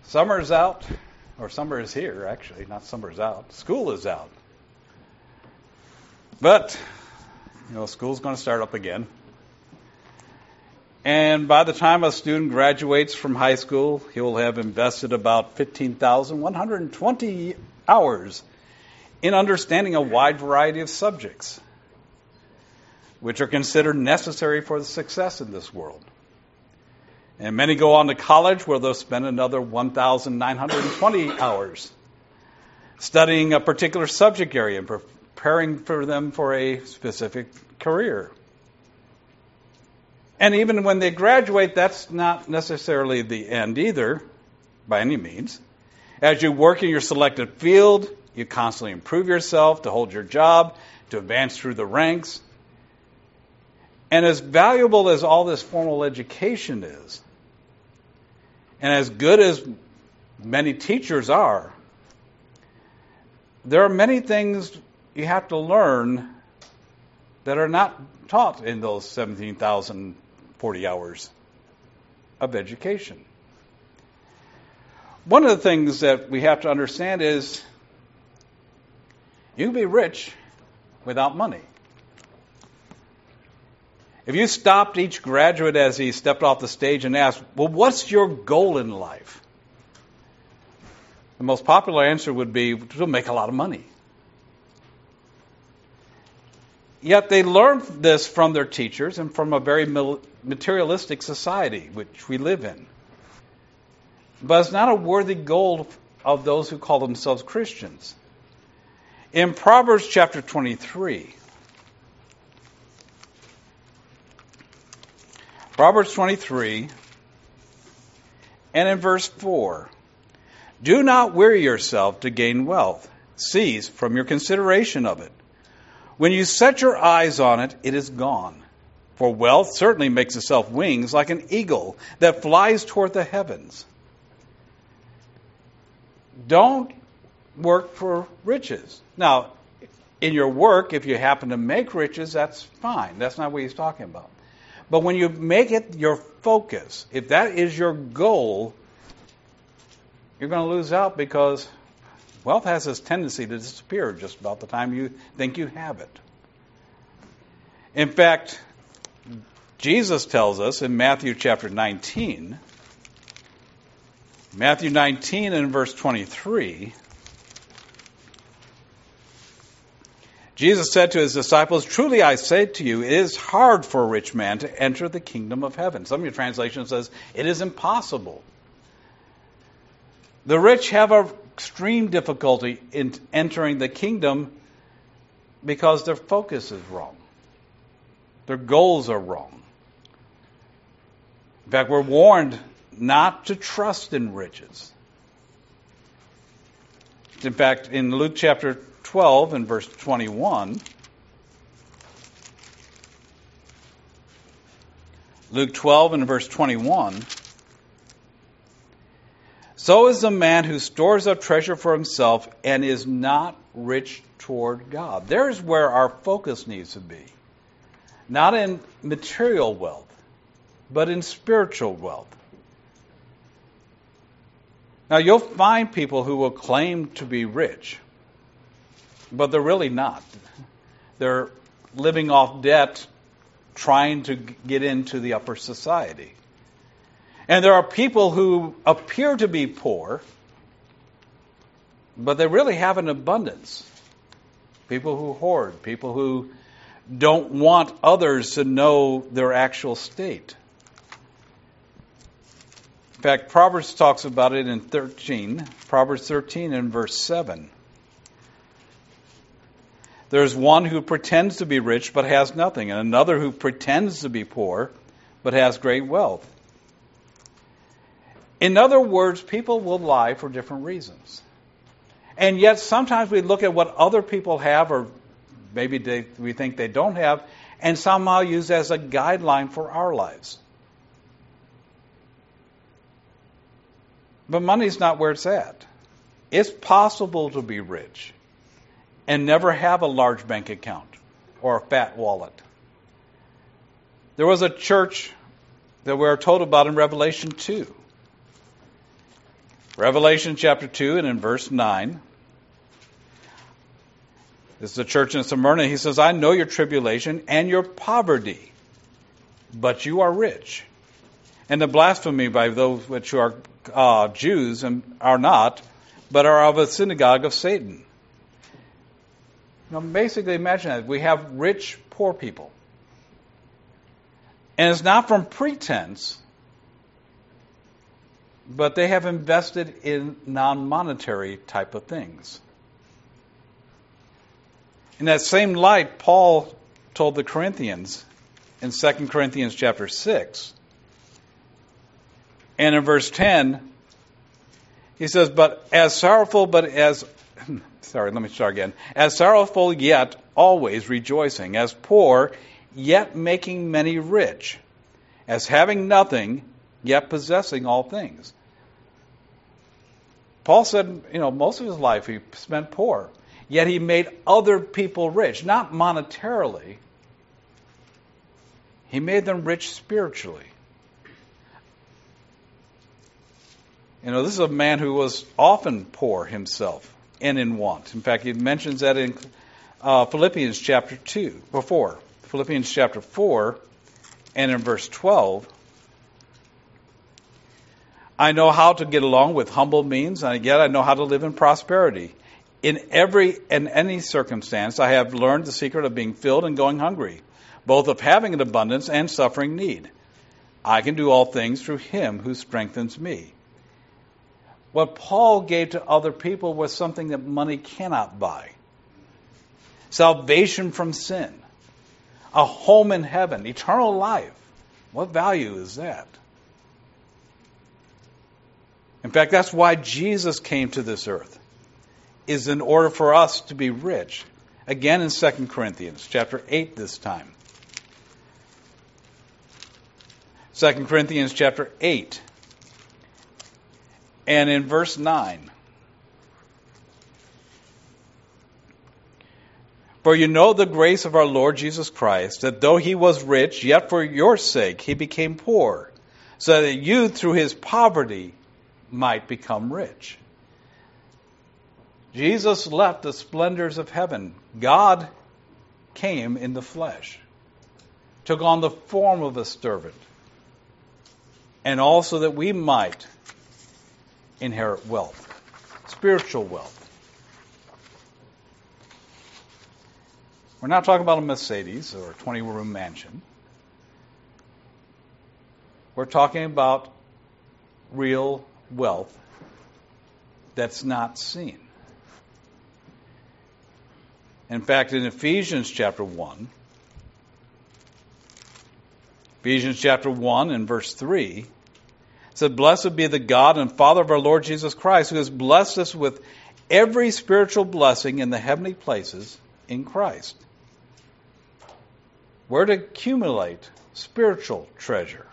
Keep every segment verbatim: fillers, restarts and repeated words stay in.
Summer's out, or summer is here, actually, not summer's out. School is out. But, you know, school's going to start up again. And by the time a student graduates from high school, he will have invested about fifteen thousand one hundred twenty hours in understanding a wide variety of subjects, which are considered necessary for the success in this world. And many go on to college where they'll spend another one thousand nine hundred twenty hours studying a particular subject area and preparing for them for a specific career. And even when they graduate, that's not necessarily the end either, by any means. As you work in your selected field, you constantly improve yourself to hold your job, to advance through the ranks. And as valuable as all this formal education is, and as good as many teachers are, there are many things you have to learn that are not taught in those seventeen thousand forty hours of education. One of the things that we have to understand is you can be rich without money. If you stopped each graduate as he stepped off the stage and asked, well, what's your goal in life? The most popular answer would be to make a lot of money. Yet they learned this from their teachers and from a very materialistic society which we live in. But it's not a worthy goal of those who call themselves Christians. In Proverbs chapter twenty-three, Proverbs twenty-three, and in verse four, do not weary yourself to gain wealth. Cease from your consideration of it. When you set your eyes on it, it is gone. For wealth certainly makes itself wings like an eagle that flies toward the heavens. Don't work for riches. Now, in your work, if you happen to make riches, that's fine. That's not what he's talking about. But when you make it your focus, if that is your goal, you're going to lose out because wealth has this tendency to disappear just about the time you think you have it. In fact, Jesus tells us in Matthew chapter nineteen, Matthew nineteen and verse twenty-three, Jesus said to his disciples, truly I say to you, it is hard for a rich man to enter the kingdom of heaven. Some of your translations says, it is impossible. The rich have an extreme difficulty in entering the kingdom because their focus is wrong. Their goals are wrong. In fact, we're warned not to trust in riches. In fact, in Luke chapter twelve and verse twenty-one, Luke twelve and verse twenty-one, so is the man who stores up treasure for himself and is not rich toward God. There's where our focus needs to be. Not in material wealth, but in spiritual wealth. Now, you'll find people who will claim to be rich, but they're really not. They're living off debt, trying to get into the upper society. And there are people who appear to be poor, but they really have an abundance. People who hoard, people who don't want others to know their actual state. In fact, Proverbs talks about it in thirteen, Proverbs thirteen and verse seven. There's one who pretends to be rich but has nothing, and another who pretends to be poor but has great wealth. In other words, people will lie for different reasons. And yet sometimes we look at what other people have, or maybe they, we think they don't have, and somehow use as a guideline for our lives. But money's not where it's at. It's possible to be rich and never have a large bank account or a fat wallet. There was a church that we're told about in Revelation two. Revelation chapter two and in verse nine. This is the church in Smyrna. He says, I know your tribulation and your poverty, but you are rich. And the blasphemy by those which are uh, Jews and are not, but are of a synagogue of Satan. Now, basically, imagine that. We have rich, poor people. And it's not from pretense, but they have invested in non-monetary type of things. In that same light, Paul told the Corinthians in Second Corinthians chapter six, and in verse ten, he says, but as sorrowful, but as, sorry, let me start again. As sorrowful, yet always rejoicing. As poor, yet making many rich. As having nothing, yet possessing all things. Paul said, you know, most of his life he spent poor. Yet he made other people rich, not monetarily. He made them rich spiritually. You know, this is a man who was often poor himself and in want. In fact, he mentions that in uh, Philippians chapter two, or four. Philippians chapter four, and in verse twelve. I know how to get along with humble means, and yet I know how to live in prosperity. In every and any circumstance, I have learned the secret of being filled and going hungry, both of having an abundance and suffering need. I can do all things through him who strengthens me. What Paul gave to other people was something that money cannot buy. Salvation from sin, a home in heaven, eternal life. What value is that? In fact, that's why Jesus came to this earth, is in order for us to be rich. Again in Second Corinthians chapter eight this time. Second Corinthians chapter eight and in verse nine. For you know the grace of our Lord Jesus Christ, that though he was rich, yet for your sake he became poor, so that you through his poverty might become rich. Jesus left the splendors of heaven. God came in the flesh, took on the form of a servant, and also that we might inherit wealth, spiritual wealth. We're not talking about a Mercedes or a twenty-room mansion. We're talking about real wealth that's not seen. In fact, in Ephesians chapter one, Ephesians chapter one and verse three, it said, blessed be the God and Father of our Lord Jesus Christ, who has blessed us with every spiritual blessing in the heavenly places in Christ. We're to accumulate spiritual treasure.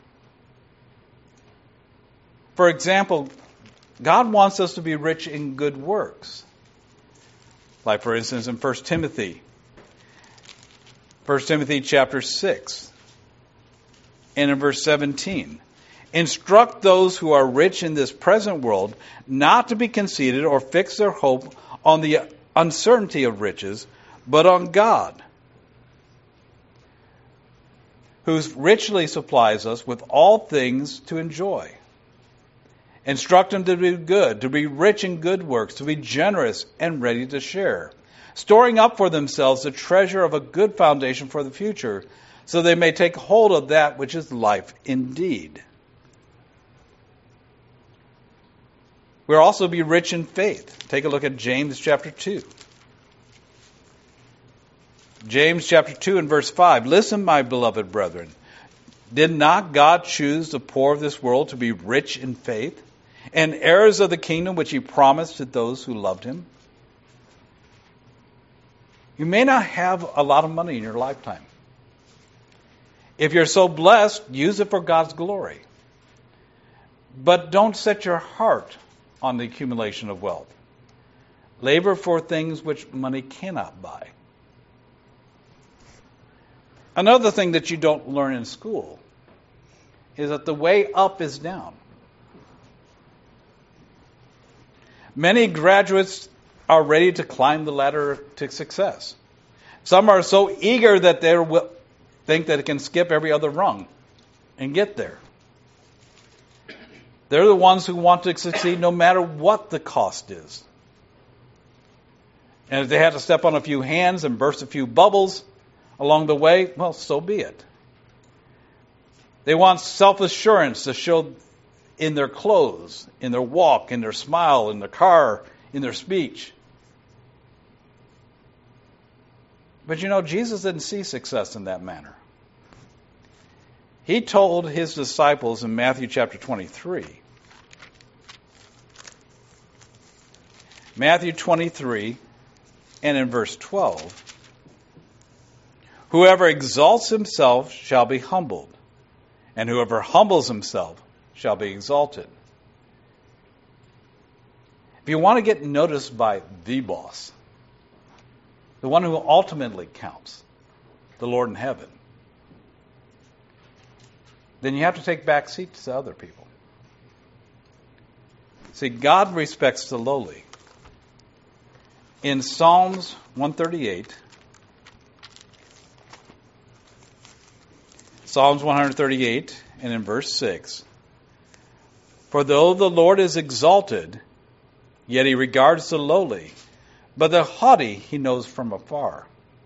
For example, God wants us to be rich in good works. Like, for instance, in First Timothy. First Timothy chapter six. And in verse seventeen. Instruct those who are rich in this present world not to be conceited or fix their hope on the uncertainty of riches, but on God, who richly supplies us with all things to enjoy. Instruct them to do good, to be rich in good works, to be generous and ready to share, storing up for themselves the treasure of a good foundation for the future, so they may take hold of that which is life indeed. We'll also be rich in faith. Take a look at James chapter two. James chapter two and verse five. Listen, my beloved brethren, did not God choose the poor of this world to be rich in faith, and heirs of the kingdom which he promised to those who loved him? You may not have a lot of money in your lifetime. If you're so blessed, use it for God's glory. But don't set your heart on the accumulation of wealth. Labor for things which money cannot buy. Another thing that you don't learn in school is that the way up is down. Many graduates are ready to climb the ladder to success. Some are so eager that they think that it can skip every other rung and get there. They're the ones who want to succeed no matter what the cost is. And if they have to step on a few hands and burst a few bubbles along the way, well, so be it. They want self-assurance to show in their clothes, in their walk, in their smile, in their car, in their speech. But you know, Jesus didn't see success in that manner. He told his disciples in Matthew chapter twenty-three, Matthew twenty-three, and in verse twelve, whoever exalts himself shall be humbled, and whoever humbles himself shall be exalted. If you want to get noticed by the boss, the one who ultimately counts, the Lord in heaven, then you have to take back seats to other people. See, God respects the lowly. In Psalms one thirty-eight, Psalms one thirty-eight, and in verse six, for though the Lord is exalted, yet he regards the lowly, but the haughty he knows from afar.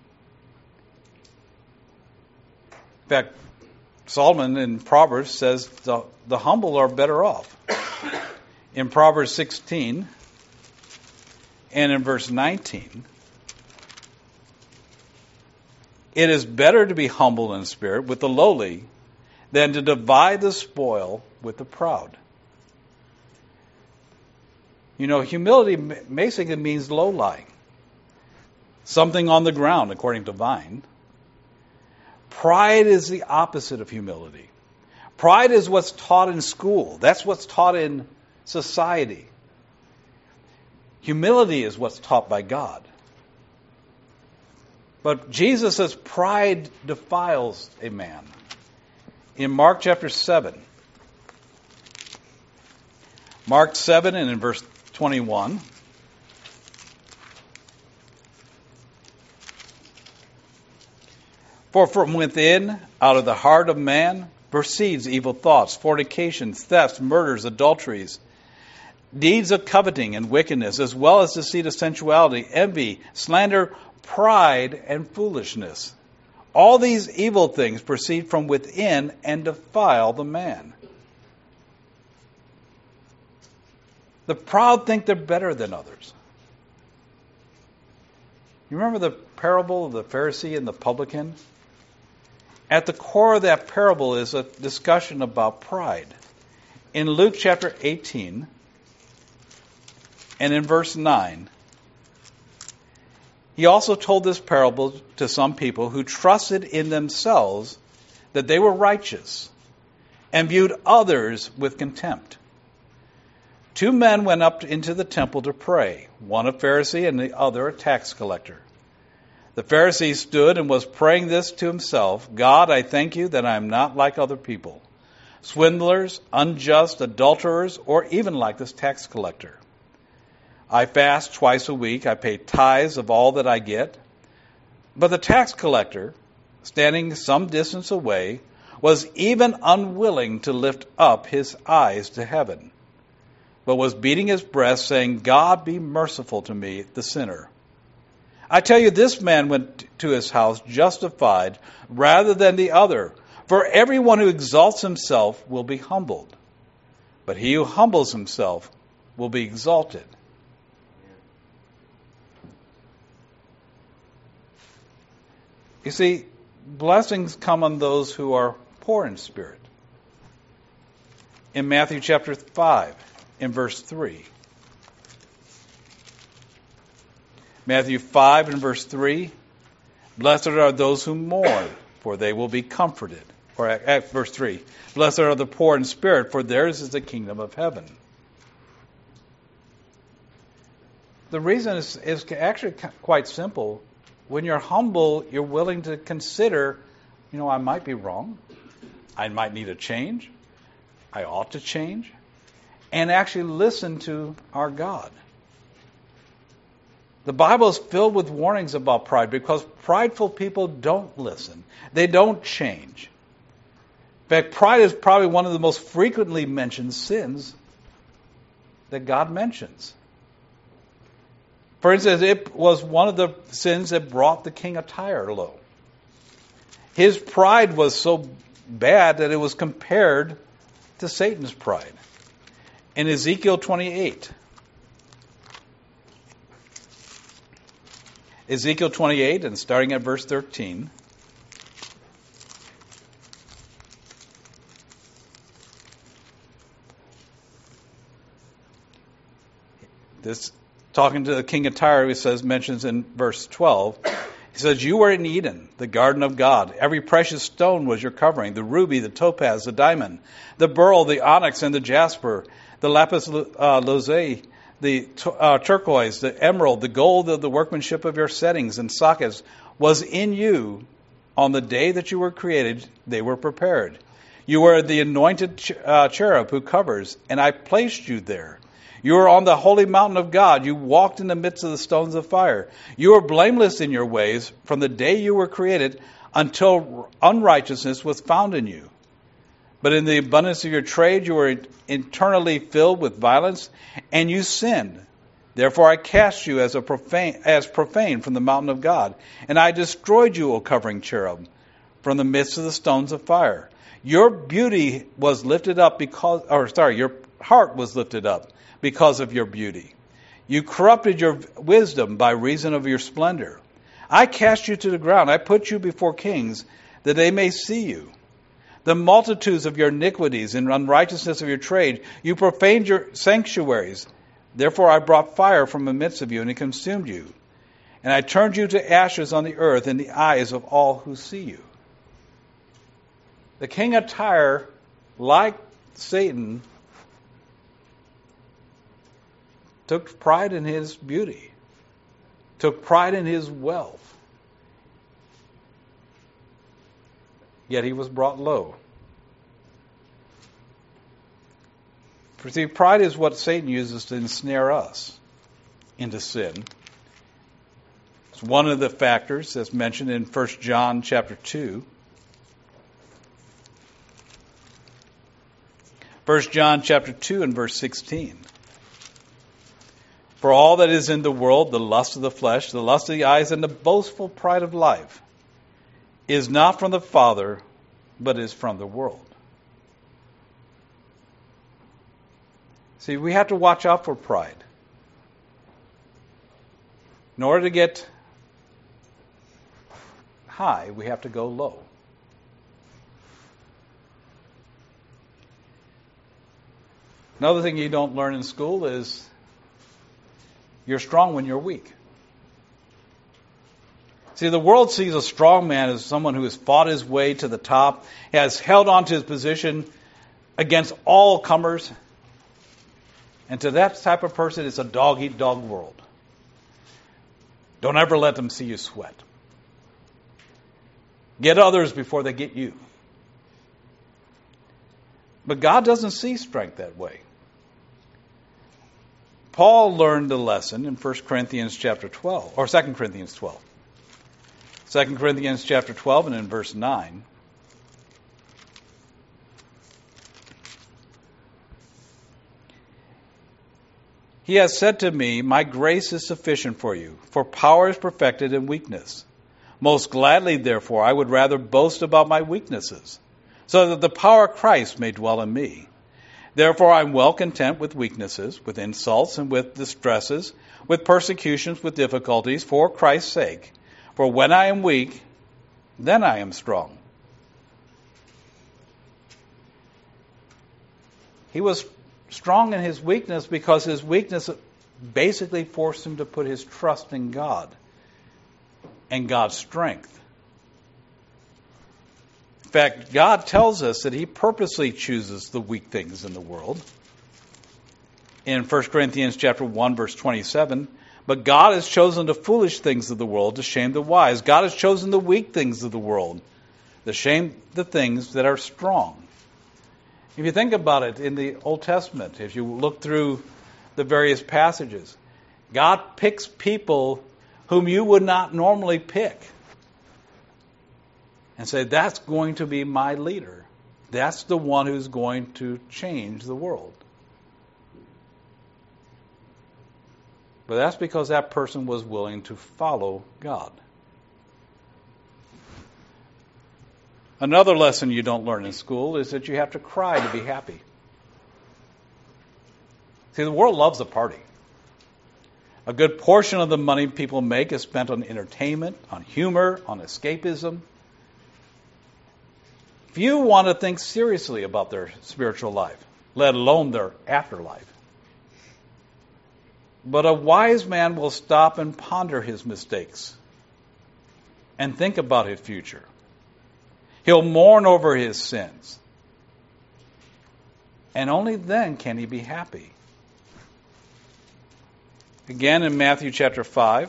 In fact, Solomon in Proverbs says the, the humble are better off. In Proverbs sixteen and in verse nineteen, it is better to be humble in spirit with the lowly than to divide the spoil with the proud. You know, humility basically means low-lying. Something on the ground, according to Vine. Pride is the opposite of humility. Pride is what's taught in school. That's what's taught in society. Humility is what's taught by God. But Jesus says pride defiles a man. In Mark chapter seven, Mark seven and in verse twenty-one, for from within, out of the heart of man, proceeds evil thoughts, fornications, thefts, murders, adulteries, deeds of coveting and wickedness, as well as deceit of sensuality, envy, slander, pride, and foolishness. All these evil things proceed from within and defile the man. The proud think they're better than others. You remember the parable of the Pharisee and the publican? At the core of that parable is a discussion about pride. In Luke chapter eighteen and in verse nine, he also told this parable to some people who trusted in themselves that they were righteous and viewed others with contempt. Two men went up into the temple to pray, one a Pharisee and the other a tax collector. The Pharisee stood and was praying this to himself, God, I thank you that I am not like other people, swindlers, unjust, adulterers, or even like this tax collector. I fast twice a week. I pay tithes of all that I get. But the tax collector, standing some distance away, was even unwilling to lift up his eyes to heaven, but was beating his breast, saying, God, be merciful to me, the sinner. I tell you, this man went to his house justified rather than the other. For everyone who exalts himself will be humbled, but he who humbles himself will be exalted. You see, blessings come on those who are poor in spirit. In Matthew chapter five, in verse three. Matthew five and verse three, blessed are those who mourn, for they will be comforted. Or at verse three, blessed are the poor in spirit, for theirs is the kingdom of heaven. The reason is, is actually quite simple. When you're humble, you're willing to consider, you know, I might be wrong. I might need a change. I ought to change. And actually listen to our God. The Bible is filled with warnings about pride because prideful people don't listen. They don't change. In fact, pride is probably one of the most frequently mentioned sins that God mentions. For instance, it was one of the sins that brought the king of Tyre low. His pride was so bad that it was compared to Satan's pride. In Ezekiel twenty-eight, Ezekiel twenty-eight, and starting at verse thirteen, this talking to the king of Tyre, he says, mentions in verse twelve, he says, "You were in Eden, the garden of God. Every precious stone was your covering, the ruby, the topaz, the diamond, the beryl, the onyx, and the jasper, the lapis uh, lazuli, the uh, turquoise, the emerald, the gold of the workmanship of your settings and sockets was in you on the day that you were created. They were prepared. You were the anointed ch- uh, cherub who covers, and I placed you there. You were on the holy mountain of God. You walked in the midst of the stones of fire. You were blameless in your ways from the day you were created until unrighteousness was found in you. But in the abundance of your trade, you were internally filled with violence, and you sinned. Therefore I cast you as a profane, as profane from the mountain of God, and I destroyed you, O covering cherub, from the midst of the stones of fire. Your beauty was lifted up because, or sorry, your heart was lifted up because of your beauty. You corrupted your wisdom by reason of your splendor. I cast you to the ground. I put you before kings, that they may see you. The multitudes of your iniquities and unrighteousness of your trade, you profaned your sanctuaries. Therefore I brought fire from the midst of you, and it consumed you. And I turned you to ashes on the earth in the eyes of all who see you." The king of Tyre, like Satan, took pride in his beauty, took pride in his wealth. Yet he was brought low. For see, pride is what Satan uses to ensnare us into sin. It's one of the factors that's mentioned in First John chapter two. First John chapter two and verse sixteen. "For all that is in the world, the lust of the flesh, the lust of the eyes, and the boastful pride of life, is not from the Father, but is from the world." See, we have to watch out for pride. In order to get high, we have to go low. Another thing you don't learn in school is you're strong when you're weak. See, the world sees a strong man as someone who has fought his way to the top, has held on to his position against all comers. And to that type of person, it's a dog-eat-dog world. Don't ever let them see you sweat. Get others before they get you. But God doesn't see strength that way. Paul learned the lesson in First Corinthians chapter twelve, or Second Corinthians twelve. Second Corinthians chapter twelve and in verse nine. "He has said to me, my grace is sufficient for you, for power is perfected in weakness. Most gladly, therefore, I would rather boast about my weaknesses, so that the power of Christ may dwell in me. Therefore I am well content with weaknesses, with insults, and with distresses, with persecutions, with difficulties, for Christ's sake. For when I am weak, then I am strong." He was strong in his weakness because his weakness basically forced him to put his trust in God and God's strength. In fact, God tells us that He purposely chooses the weak things in the world. In First Corinthians chapter one, verse twenty-seven, "But God has chosen the foolish things of the world to shame the wise. God has chosen the weak things of the world to shame the things that are strong." If you think about it, in the Old Testament, if you look through the various passages, God picks people whom you would not normally pick and say, that's going to be my leader. That's the one who's going to change the world. But that's because that person was willing to follow God. Another lesson you don't learn in school is that you have to cry to be happy. See, the world loves a party. A good portion of the money people make is spent on entertainment, on humor, on escapism. Few want to think seriously about their spiritual life, let alone their afterlife. But a wise man will stop and ponder his mistakes and think about his future. He'll mourn over his sins. And only then can he be happy. Again in Matthew chapter five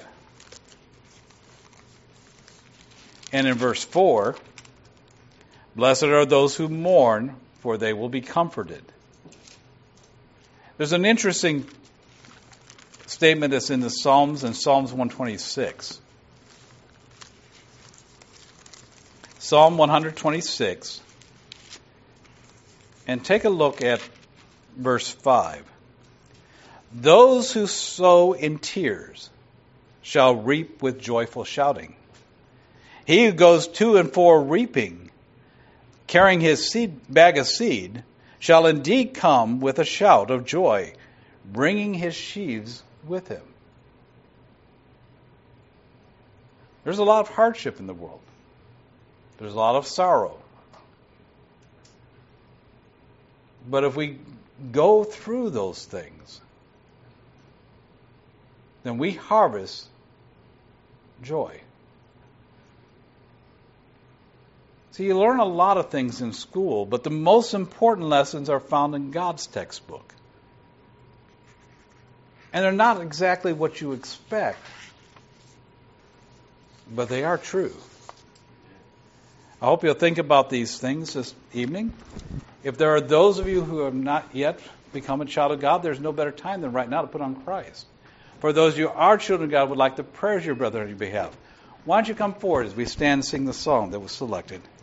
and in verse four, blessed are those who mourn, for they will be comforted. There's an interesting statement that's in the Psalms, in Psalms one twenty-six. Psalm one twenty-six. And take a look at verse five. Those who sow in tears shall reap with joyful shouting. He who goes to and fro reaping, carrying his seed, bag of seed, shall indeed come with a shout of joy, bringing his sheaves with him. There's a lot of hardship in the world. There's a lot of sorrow. But if we go through those things, then we harvest joy. See, you learn a lot of things in school, but the most important lessons are found in God's textbook. And they're not exactly what you expect, but they are true. I hope you'll think about these things this evening. If there are those of you who have not yet become a child of God, there's no better time than right now to put on Christ. For those of you who are children of God, would like to pray your brother on your behalf. Why don't you come forward as we stand and sing the song that was selected?